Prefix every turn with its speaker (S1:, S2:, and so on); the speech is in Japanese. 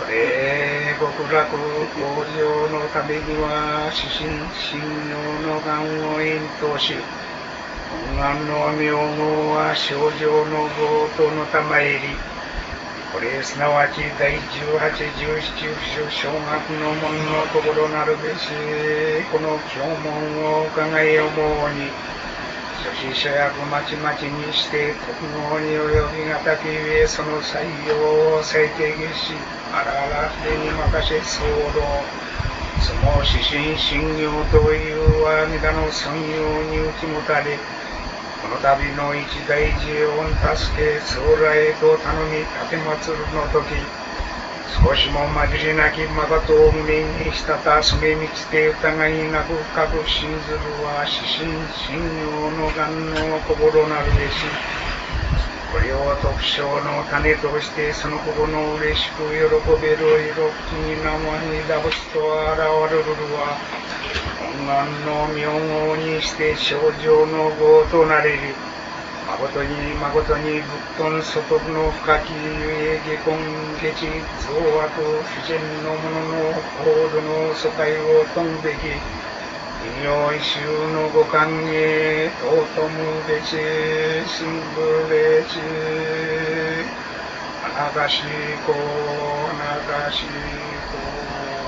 S1: れ極楽往生のためには死神信用の願を隠とし、本願の名号は正常の強盗の玉入り。これすなわち第18、17小学の門のところなるべし、この経文を伺い思うに、諸子諸役まちまちにして特号に及びがたきゆえ、その採用を最低下し、あらあら筆に任せ騒動。その指針信用というは皆の尊用に打ちもたれ、この度の一大事を助け、将来へと頼み立てまつるの時、少しも混じりなき誠を胸にしたたすめみちて疑いなく確信ずるは指針信用の願の心なるべし。これを特徴の種としてその心の嬉しく喜べる色気に生にダブスと現れるは、本願の名号にして正常の業となれり。誠に誠に仏頓外の深きゆえ下根下地増悪不全の者の高度の疎開をとんべき異名異臭のご歓迎尊むべち神武べちあなたしこあなたしこ